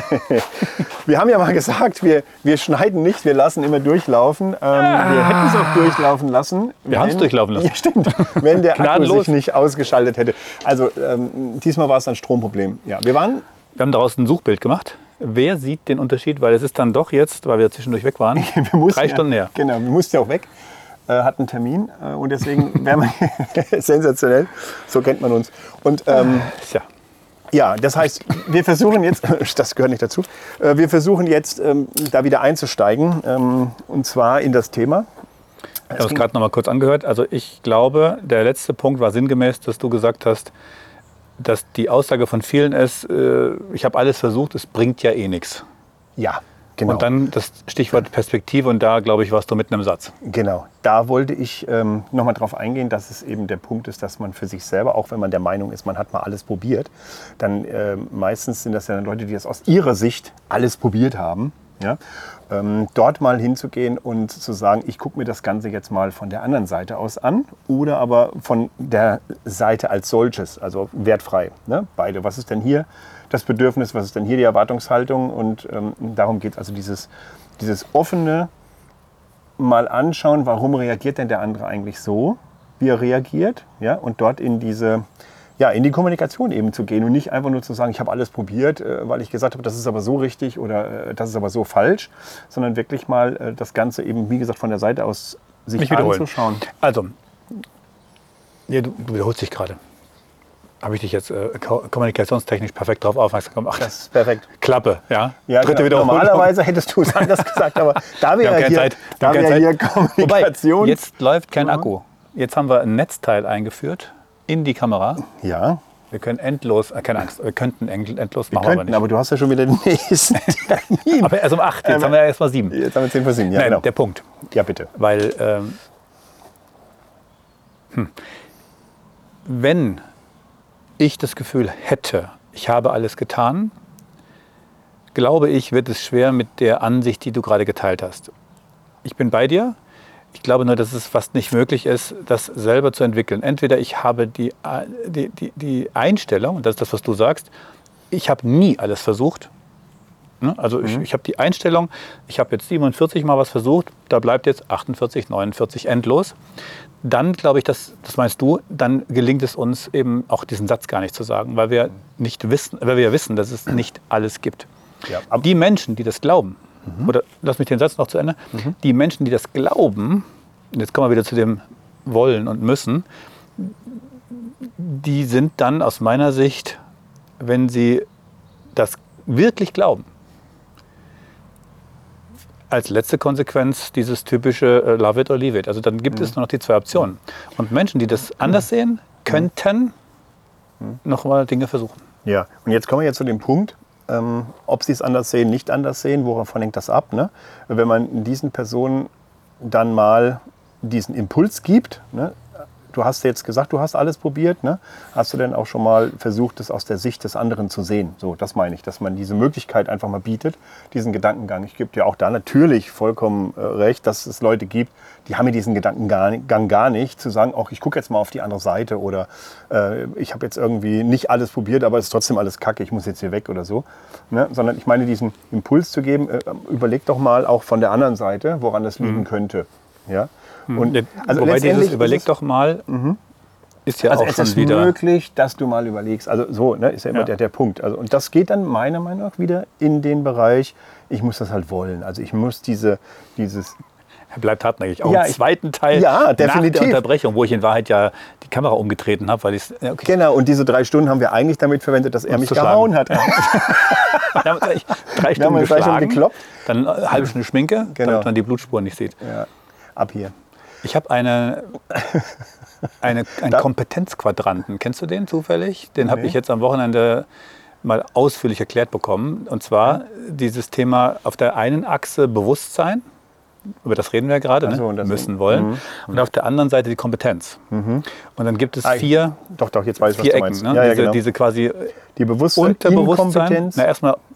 wir haben ja mal gesagt, wir, wir schneiden nicht, wir lassen immer durchlaufen. Ähm, ah. Wir hätten es auch durchlaufen lassen. Wir haben es durchlaufen lassen. Ja, stimmt. Wenn der Akku Gnadenlos. sich nicht ausgeschaltet hätte. Also ähm, diesmal war es ein Stromproblem. Ja, wir waren... Wir haben daraus ein Suchbild gemacht. Wer sieht den Unterschied? Weil es ist dann doch jetzt, weil wir zwischendurch weg waren, wir mussten drei Stunden ja, näher. Genau, wir mussten ja auch weg. Äh, hatten einen Termin äh, und deswegen wären wir sensationell. So kennt man uns. Und ähm, ja. Ja, das heißt, wir versuchen jetzt, das gehört nicht dazu, wir versuchen jetzt ähm, da wieder einzusteigen, ähm, und zwar in das Thema. Ich habe es gerade noch mal kurz angehört. Also ich glaube, der letzte Punkt war sinngemäß, dass du gesagt hast, dass die Aussage von vielen ist, äh, ich habe alles versucht, es bringt ja eh nichts. Ja, genau. Und dann das Stichwort Perspektive und da, glaube ich, warst du mitten im Satz. Genau, da wollte ich ähm, nochmal drauf eingehen, dass es eben der Punkt ist, dass man für sich selber, auch wenn man der Meinung ist, man hat mal alles probiert, dann äh, meistens sind das ja Leute, die das aus ihrer Sicht alles probiert haben. Ja? Ähm, dort mal hinzugehen und zu sagen, ich gucke mir das Ganze jetzt mal von der anderen Seite aus an oder aber von der Seite als solches, also wertfrei. Ne? Beide. Was ist denn hier das Bedürfnis, was ist denn hier die Erwartungshaltung? Und ähm, darum geht es also dieses, dieses offene mal anschauen, warum reagiert denn der andere eigentlich so, wie er reagiert, ja? Und dort in diese... Ja, in die Kommunikation eben zu gehen und nicht einfach nur zu sagen, ich habe alles probiert, weil ich gesagt habe, das ist aber so richtig oder das ist aber so falsch, sondern wirklich mal das Ganze eben, wie gesagt, von der Seite aus sich Mich wiederholen. anzuschauen. Also, ja, du, du wiederholst dich gerade. Habe ich dich jetzt äh, kommunikationstechnisch perfekt darauf aufmerksam gemacht? Das ist perfekt. Klappe, ja. Ja, Dritte genau. Wiederholung. Normalerweise hättest du es anders gesagt, aber da wir Wir haben ja keine hier, Zeit. da Wir wir haben hier keine Kommunikation... Wobei, jetzt läuft kein Ja. Akku. Jetzt haben wir ein Netzteil eingeführt in die Kamera. Ja, Wir können endlos, äh, keine Angst, wir könnten end- endlos, wir machen wir aber könnten, nicht. aber du hast ja schon wieder den nächsten Termin. Aber erst um acht, jetzt Ähm, haben wir erst mal sieben. Jetzt haben wir zehn vor sieben, ja Nein, genau. der Punkt. Ja, bitte. Weil, ähm, hm, wenn ich das Gefühl hätte, ich habe alles getan, glaube ich, wird es schwer mit der Ansicht, die du gerade geteilt hast. Ich bin bei dir. Ich glaube nur, dass es fast nicht möglich ist, das selber zu entwickeln. Entweder ich habe die, die, die, die Einstellung, und das ist das, was du sagst, ich habe nie alles versucht. Also ich, ich habe die Einstellung, ich habe jetzt siebenundvierzig Mal was versucht, da bleibt jetzt achtundvierzig, neunundvierzig endlos. Dann glaube ich, dass, das meinst du, dann gelingt es uns eben auch diesen Satz gar nicht zu sagen, weil wir nicht wissen, weil wir ja wissen, dass es nicht alles gibt. Ja. Die Menschen, die das glauben, mhm. oder lass mich den Satz noch zu Ende, mhm. die Menschen, die das glauben, und jetzt kommen wir wieder zu dem Wollen und Müssen, die sind dann aus meiner Sicht, wenn sie das wirklich glauben, als letzte Konsequenz dieses typische äh, Love it or leave it. Also dann gibt mhm. es nur noch die zwei Optionen. Und Menschen, die das anders sehen, könnten mhm. noch mal Dinge versuchen. Ja, und jetzt kommen wir jetzt zu dem Punkt, ähm, ob sie es anders sehen, nicht anders sehen, woravon hängt das ab? Ne? Wenn man diesen Personen dann mal diesen Impuls gibt, ne? Du hast jetzt gesagt, du hast alles probiert, ne? Hast du denn auch schon mal versucht, das aus der Sicht des anderen zu sehen? So, das meine ich, dass man diese Möglichkeit einfach mal bietet, diesen Gedankengang. Ich gebe dir auch da natürlich vollkommen äh, recht, dass es Leute gibt, die haben mir diesen Gedankengang gar nicht, zu sagen, auch ich gucke jetzt mal auf die andere Seite oder äh, ich habe jetzt irgendwie nicht alles probiert, aber es ist trotzdem alles Kacke, ich muss jetzt hier weg oder so. Ne? Sondern ich meine, diesen Impuls zu geben, äh, überleg doch mal auch von der anderen Seite, woran das liegen mhm. könnte. Ja? Und also wobei dieses überleg doch mal, mhm. ist ja also auch es schon ist wieder möglich, dass du mal überlegst. Also so, ne, ist ja immer ja. der, der Punkt. Also, und das geht dann meiner Meinung nach wieder in den Bereich, ich muss das halt wollen. Also ich muss diese, dieses... Er bleibt hartnäckig. Auch ja, im zweiten Teil ja, nach der Unterbrechung, wo ich in Wahrheit ja die Kamera umgetreten habe. Weil ich, ja, okay. Genau, und diese drei Stunden haben wir eigentlich damit verwendet, dass er mich gehauen hat. Ja. Dann haben wir drei Stunden wir geschlagen, Stunden gekloppt. Dann eine halbe Stunde Schminke, genau. damit man die Blutspuren nicht sieht. Ja. Ab hier. Ich habe eine, eine, einen Kompetenzquadranten. Kennst du den zufällig? Den nee. habe ich jetzt am Wochenende mal ausführlich erklärt bekommen. Und zwar dieses Thema auf der einen Achse Bewusstsein, über das reden wir gerade, so, ne? müssen, wollen. Mhm. Und auf der anderen Seite die Kompetenz. Mhm. Und dann gibt es ah, vier, doch, doch, jetzt weiß ich, vier was du Ecken. meinst. Ne? Ja, ja, diese, genau. diese quasi die Bewusstsein, Unterbewusstsein. Na, erstmal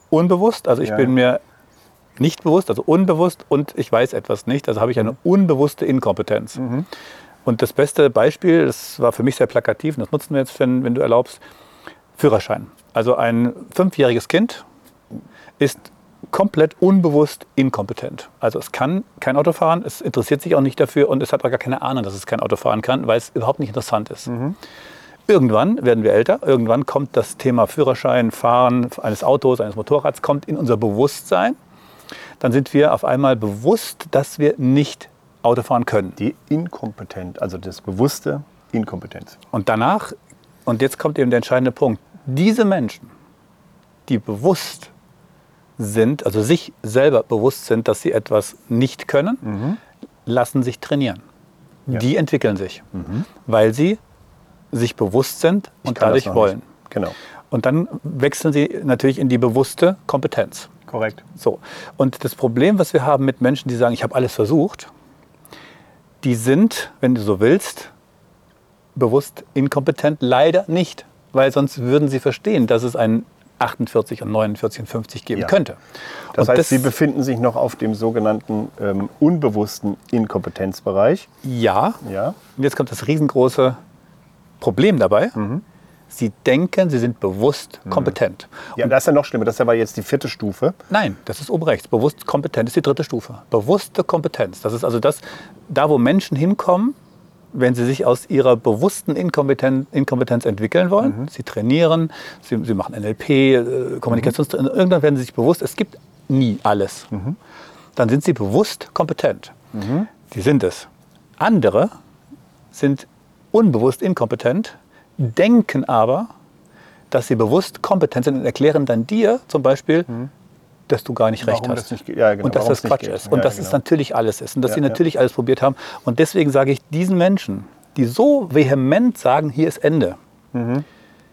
unbewusst, also ich Ja. bin mir nicht bewusst, also unbewusst und ich weiß etwas nicht, also habe ich eine unbewusste Inkompetenz. Mhm. Und das beste Beispiel, das war für mich sehr plakativ, und das nutzen wir jetzt, wenn, wenn du erlaubst, Führerschein. Also ein fünfjähriges Kind ist komplett unbewusst inkompetent. Also es kann kein Auto fahren, es interessiert sich auch nicht dafür und es hat auch gar keine Ahnung, dass es kein Auto fahren kann, weil es überhaupt nicht interessant ist. Mhm. Irgendwann werden wir älter, irgendwann kommt das Thema Führerschein, Fahren eines Autos, eines Motorrads, kommt in unser Bewusstsein. Dann sind wir auf einmal bewusst, dass wir nicht Auto fahren können. Die Inkompetenz, also das bewusste Inkompetenz. Und danach, und jetzt kommt eben der entscheidende Punkt, diese Menschen, die bewusst sind, also sich selber bewusst sind, dass sie etwas nicht können, Mhm. lassen sich trainieren. Ja. Die entwickeln sich, Mhm. weil sie sich bewusst sind Ich und kann das dadurch noch wollen. nicht. Genau, Und dann wechseln sie natürlich in die bewusste Kompetenz. korrekt. So. Und das Problem, was wir haben mit Menschen, die sagen, ich habe alles versucht, die sind, wenn du so willst, bewusst inkompetent, leider nicht. Weil sonst würden sie verstehen, dass es einen achtundvierzig und neunundvierzig und fünfzig geben Ja. könnte. Das Und heißt, Sie befinden sich noch auf dem sogenannten ähm, unbewussten Inkompetenzbereich. Ja, Ja. und jetzt kommt das riesengroße Problem dabei. Mhm. Sie denken, sie sind bewusst kompetent. Ja, das ist ja noch schlimmer. Das ist aber jetzt die vierte Stufe. Nein, das ist oben rechts. Bewusst kompetent ist die dritte Stufe. Bewusste Kompetenz. Das ist also das, da wo Menschen hinkommen, wenn sie sich aus ihrer bewussten Inkompetenz, Inkompetenz entwickeln wollen. Sie trainieren, sie, sie machen N L P, äh, Kommunikationstraining. Irgendwann werden sie sich bewusst, es gibt nie alles. Dann sind sie bewusst kompetent. Die sind es. Andere sind unbewusst inkompetent, denken aber, dass sie bewusst kompetent sind und erklären dann dir zum Beispiel, dass du gar nicht recht Warum hast. das nicht geht. Ja, genau, und dass warum das es nicht Quatsch geht. ist. Und Ja, dass genau. es natürlich alles ist. Und dass Ja, sie ja. natürlich alles probiert haben. Und deswegen sage ich diesen Menschen, die so vehement sagen, hier ist Ende. Mhm.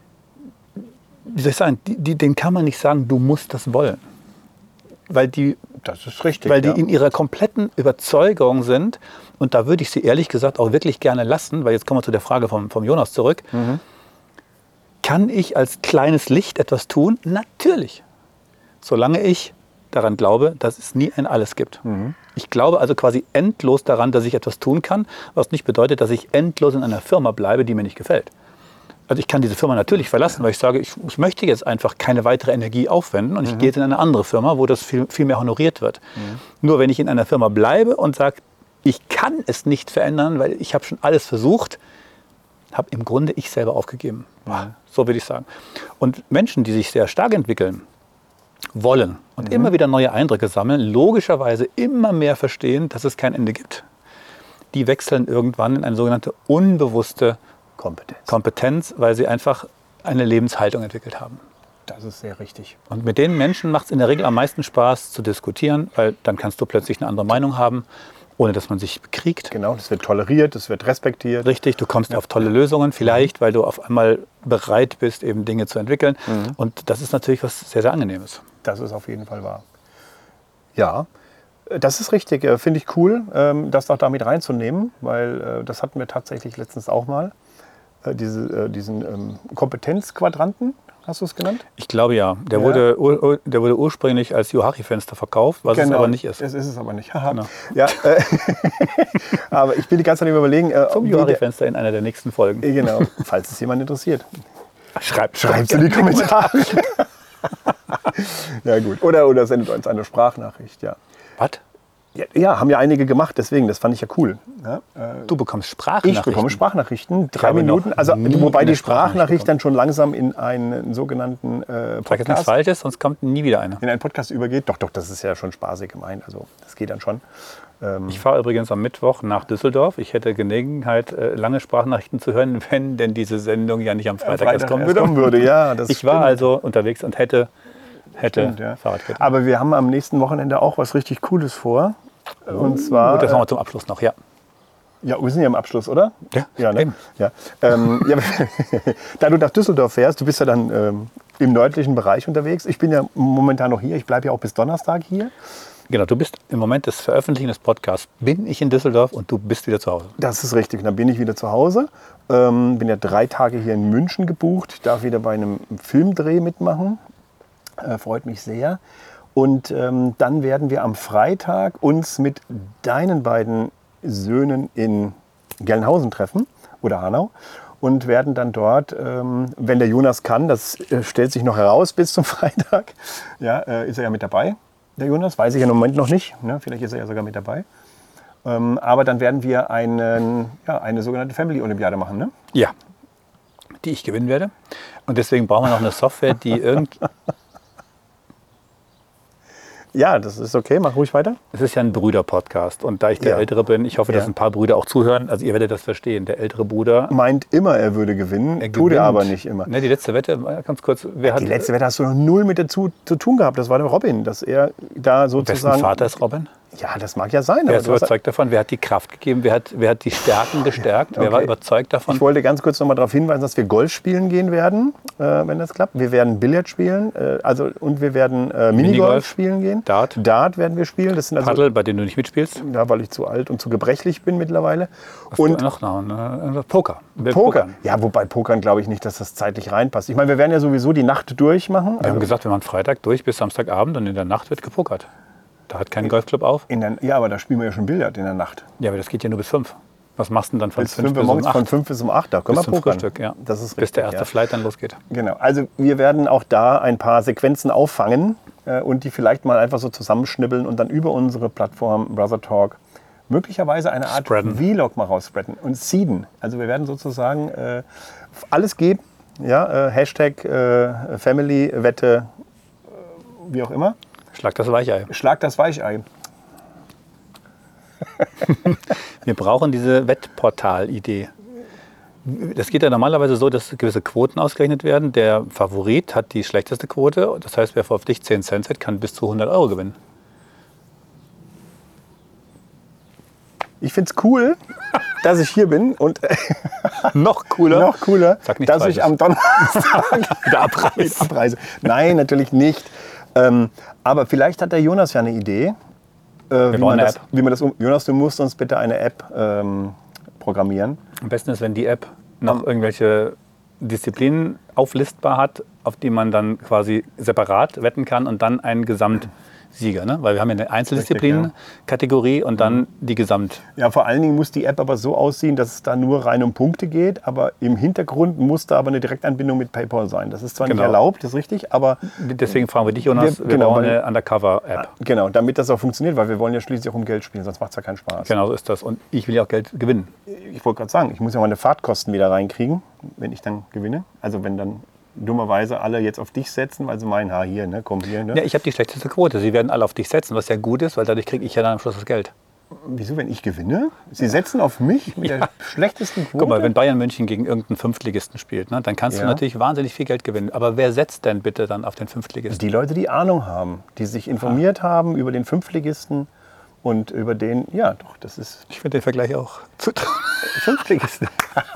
Wie soll ich sagen, die, die, denen kann man nicht sagen, du musst das wollen. Weil die, Das ist richtig. weil die ja. in ihrer kompletten Überzeugung sind. Und da würde ich sie ehrlich gesagt auch wirklich gerne lassen, weil jetzt kommen wir zu der Frage vom, vom Jonas zurück. Mhm. Kann ich als kleines Licht etwas tun? Natürlich. Solange ich daran glaube, dass es nie ein Alles gibt. Mhm. Ich glaube also quasi endlos daran, dass ich etwas tun kann, was nicht bedeutet, dass ich endlos in einer Firma bleibe, die mir nicht gefällt. Also ich kann diese Firma natürlich verlassen, weil ich sage, ich, ich möchte jetzt einfach keine weitere Energie aufwenden und ich gehe jetzt in eine andere Firma, wo das viel, viel mehr honoriert wird. Nur wenn ich in einer Firma bleibe und sage, ich kann es nicht verändern, weil ich habe schon alles versucht, habe im Grunde ich selber aufgegeben. So würde ich sagen. Und Menschen, die sich sehr stark entwickeln, wollen und immer wieder neue Eindrücke sammeln, logischerweise immer mehr verstehen, dass es kein Ende gibt. Die wechseln irgendwann in eine sogenannte unbewusste Kompetenz. Kompetenz, weil sie einfach eine Lebenshaltung entwickelt haben. Das ist sehr richtig. Und mit den Menschen macht es in der Regel am meisten Spaß zu diskutieren, weil dann kannst du plötzlich eine andere Meinung haben, ohne dass man sich bekriegt. Genau, das wird toleriert, das wird respektiert. Richtig, du kommst auf tolle Lösungen vielleicht, weil du auf einmal bereit bist, eben Dinge zu entwickeln. Und das ist natürlich was sehr, sehr Angenehmes. Das ist auf jeden Fall wahr. Ja, das ist richtig. Äh, Finde ich cool, ähm, das auch damit reinzunehmen, weil äh, das hatten wir tatsächlich letztens auch mal. Äh, diese, äh, diesen ähm, Kompetenzquadranten, hast du es genannt? Ich glaube ja. Der, Ja. Wurde, ur, ur- der wurde ursprünglich als Johari-Fenster verkauft, was es aber nicht ist. Es ist es aber nicht. Haha. Genau. Ja, äh, aber ich bin die ganze Zeit am Überlegen. Äh, Zum wie der- Johari-Fenster in einer der nächsten Folgen. Äh, Genau, falls es jemand interessiert. Schreibt Schreibt in die Kommentare. Ja gut. Oder, oder sendet uns eine Sprachnachricht, ja. Was? ja. Ja, haben ja einige gemacht, deswegen, das fand ich ja cool. Ja, äh, Du bekommst Sprachnachrichten. ich bekomme Sprachnachrichten, drei habe noch Minuten. Also, nie wobei eine die Sprachnachricht Sprachnachricht dann schon langsam in einen sogenannten äh, Sag jetzt nichts Podcast, Falsches, sonst kommt nie wieder einer. in einen Podcast übergeht. Doch, doch, das ist ja schon spaßig gemeint. Also, das geht dann schon. Ähm, Ich fahre übrigens am Mittwoch nach Düsseldorf. Ich hätte Gelegenheit, äh, lange Sprachnachrichten zu hören, wenn denn diese Sendung ja nicht am Freitag, Freitag erst kommen erst würde. kommen würde. Ja, das Ich war stimmt. also unterwegs und hätte, hätte Stimmt, ja. Fahrradkette. Aber wir haben am nächsten Wochenende auch was richtig Cooles vor. Und zwar. Gut, das machen wir zum Abschluss noch, ja. Ja, wir sind ja im Abschluss, oder? Ja, ja, ne? eben. ja. Ähm, ja da du nach Düsseldorf fährst, du bist ja dann ähm, im nördlichen Bereich unterwegs. Ich bin ja momentan noch hier. Ich bleibe ja auch bis Donnerstag hier. Genau, du bist im Moment des Veröffentlichen des Podcasts, bin ich in Düsseldorf und du bist wieder zu Hause. Das ist richtig. Dann bin ich wieder zu Hause. Ähm, bin ja drei Tage hier in München gebucht. Ich darf wieder bei einem Filmdreh mitmachen. Äh, freut mich sehr. Und ähm, dann werden wir am Freitag uns mit deinen beiden Söhnen in Gelnhausen treffen oder Hanau und werden dann dort, ähm, wenn der Jonas kann, das äh, stellt sich noch heraus bis zum Freitag, ja, äh, ist er ja mit dabei, der Jonas, weiß ich ja im Moment noch nicht, ne? Vielleicht ist er ja sogar mit dabei. Ähm, aber dann werden wir einen, ja, eine sogenannte Family-Olympiade machen, ne? Ja, die ich gewinnen werde. Und deswegen brauchen wir noch eine Software, die irgend... Ja, das ist okay, mach ruhig weiter. Es ist ja ein Brüder-Podcast und da ich der Ja. Ältere bin, ich hoffe, dass Ja. ein paar Brüder auch zuhören, also ihr werdet das verstehen, der ältere Bruder... Meint immer, er würde gewinnen, Er tut er gewinnt. aber nicht immer. Ne, die letzte Wette, ganz kurz, wer hat... Die letzte Wette hast du noch null mit dazu zu tun gehabt, das war der Robin, dass er da Wessen sozusagen... Vater ist Robin? Ja, das mag ja sein. Wer aber ist du hast- überzeugt davon? Wer hat die Kraft gegeben? Wer hat, wer hat die Stärken gestärkt? Wer war Okay. überzeugt davon? Ich wollte ganz kurz noch mal darauf hinweisen, dass wir Golf spielen gehen werden, äh, wenn das klappt. Wir werden Billard spielen, äh, also und wir werden äh, Minigolf, Minigolf, spielen gehen. Dart. Dart werden wir spielen. Das sind also, Paddel, bei dem du nicht mitspielst? ja, weil ich zu alt und zu gebrechlich bin mittlerweile. Was Und noch, noch, noch Poker. Wir Poker. pokern. Ja, wobei Pokern glaube ich nicht, dass das zeitlich reinpasst. Ich meine, wir werden ja sowieso die Nacht durchmachen. Wir haben gesagt, wir machen Freitag durch bis Samstagabend und in der Nacht wird gepokert. Da hat kein Golfclub auf. In der, ja, aber da spielen wir ja schon Billard in der Nacht. Ja, aber das geht ja nur bis fünf. Was machst du denn dann von Bis fünf fünf Uhr bis um morgens, von acht? fünf bis um acht, da können Bis wir zum pokern. Frühstück, ja. Das ist Bis richtig, der erste ja. Flight dann losgeht. Genau, also wir werden auch da ein paar Sequenzen auffangen äh, und die vielleicht mal einfach so zusammenschnibbeln und dann über unsere Plattform Brother Talk möglicherweise eine Art Spreaden. Vlog mal rausspreaden und seeden. Also wir werden sozusagen äh, alles geben, ja, äh, Hashtag äh, Family, Wette, äh, wie auch immer. Schlag das Weichei. Schlag das Weichei. Wir brauchen diese Wettportal-Idee. Das geht ja normalerweise so, dass gewisse Quoten ausgerechnet werden. Der Favorit hat die schlechteste Quote. Das heißt, wer auf dich zehn Cent hat, kann bis zu hundert Euro gewinnen. Ich finde es cool, dass ich hier bin und Noch cooler. noch cooler, Sag nichts dass ich Falsches. am Donnerstag Der Abreiß. abreise. Nein, natürlich nicht. Ähm, aber vielleicht hat der Jonas ja eine Idee, äh, wie, brauchen man eine das, App. wie man das um. Jonas, du musst uns bitte eine App ähm, programmieren. Am besten ist, wenn die App noch irgendwelche Disziplinen auflistbar hat, auf die man dann quasi separat wetten kann und dann einen Gesamtsieger. Ne? Weil wir haben ja eine Einzeldisziplinen-Kategorie und dann die Gesamt. Ja, vor allen Dingen muss die App aber so aussehen, dass es da nur rein um Punkte geht, aber im Hintergrund muss da aber eine Direktanbindung mit PayPal sein. Das ist zwar Genau. nicht erlaubt, das ist richtig, aber Deswegen fragen wir dich, Jonas. Wir- Wir, genau, brauchen weil- eine Undercover-App. genau, damit das auch funktioniert, weil wir wollen ja schließlich auch um Geld spielen, sonst macht es ja keinen Spaß. Genau so ist das. Und ich will ja auch Geld gewinnen. Ich wollte gerade sagen, ich muss ja meine Fahrtkosten wieder reinkriegen, wenn ich dann gewinne. Also wenn dann dummerweise alle jetzt auf dich setzen, weil sie meinen, ha, hier, ne, komm hier. Ne? Ja, ich habe die schlechteste Quote. Sie werden alle auf dich setzen, was ja gut ist, weil dadurch kriege ich ja dann am Schluss das Geld. Wieso, wenn ich gewinne? Sie setzen auf mich mit der schlechtesten Quote? Guck mal, wenn Bayern München gegen irgendeinen Fünftligisten spielt, ne, dann kannst Ja. du natürlich wahnsinnig viel Geld gewinnen. Aber wer setzt denn bitte dann auf den Fünftligisten? Die Leute, die Ahnung haben, die sich informiert haben über den Fünftligisten und über den, ja doch, das ist Ich finde den Vergleich auch zu Fünftligisten.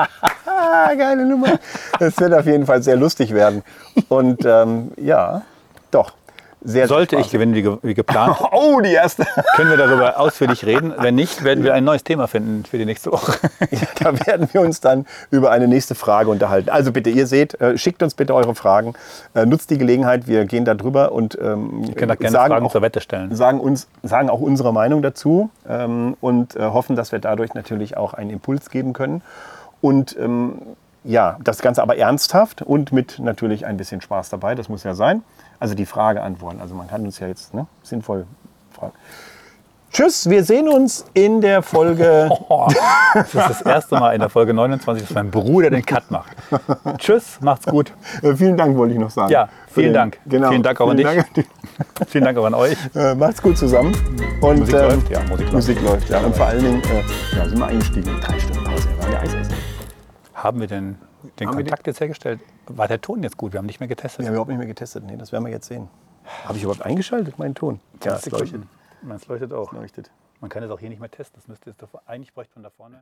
Geile Nummer. Das wird auf jeden Fall sehr lustig werden. Und ähm, ja, doch. Sehr, Sollte sehr ich gewinnen wie, ge wie geplant, spaßig. Oh, die erste. können wir darüber ausführlich reden. Wenn nicht, werden wir ein neues Thema finden für die nächste Woche. Ja, da werden wir uns dann über eine nächste Frage unterhalten. Also bitte, ihr seht, äh, schickt uns bitte eure Fragen. Äh, nutzt die Gelegenheit, wir gehen da drüber und ähm, Ihr könnt auch gerne sagen, Fragen auch, zur Wette stellen. sagen, uns, sagen auch unsere Meinung dazu ähm, und äh, hoffen, dass wir dadurch natürlich auch einen Impuls geben können. Und ähm, ja, das Ganze aber ernsthaft und mit natürlich ein bisschen Spaß dabei, das muss ja sein. Also die Frage antworten. Also man kann uns ja jetzt ne, sinnvoll fragen. Tschüss, wir sehen uns in der Folge. Oh, das ist das erste Mal in der Folge neunundzwanzig, dass mein Bruder den Cut macht. Tschüss, macht's gut. Äh, vielen Dank, wollte ich noch sagen. Ja, Für vielen den- Dank. Genau. Vielen Dank auch an Vielen dich. Dank. Vielen Dank auch an euch. Äh, macht's gut zusammen. Und, Musik ähm, läuft? Ja, Musik läuft. Musik läuft. Ja. Und vor allen Dingen äh, ja, sind wir eingestiegen. Drei Stunden Pause. Wir waren ja Eis essen. Haben wir denn den Haben wir Kontakt jetzt hergestellt? War der Ton jetzt gut? Wir haben nicht mehr getestet. Wir haben überhaupt nicht mehr getestet. Nee, das werden wir jetzt sehen. Habe ich überhaupt eingeschaltet, meinen Ton? Ja, es leuchtet. Es leuchtet auch. leuchtet. Man kann es auch hier nicht mehr testen. Das müsste jetzt doch, eigentlich bräuchte man da vorne.